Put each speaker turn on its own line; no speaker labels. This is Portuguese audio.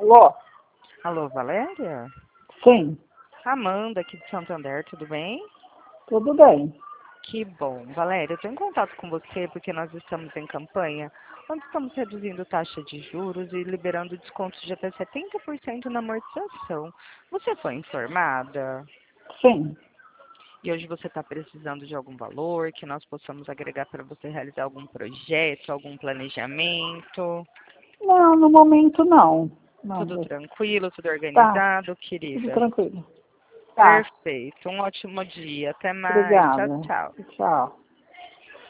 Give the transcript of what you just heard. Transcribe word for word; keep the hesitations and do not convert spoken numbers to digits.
Alô?
Alô, Valéria?
Sim,
Amanda, aqui de Santander, tudo bem?
tudo bem.
Que bom. Valéria, eu estou em contato com você porque nós estamos em campanha, onde estamos reduzindo taxa de juros e liberando descontos de até setenta por cento na amortização. Você foi informada?
Sim.
E hoje você está precisando de algum valor que nós possamos agregar para você realizar algum projeto, algum planejamento?
Não, no momento não. Não,
Tudo tranquilo, tudo
tá,
organizado,
tudo
querida?
tranquilo. Tá,
Perfeito. Um ótimo dia. Até mais. Tchau,
obrigada.
tchau.
Tchau.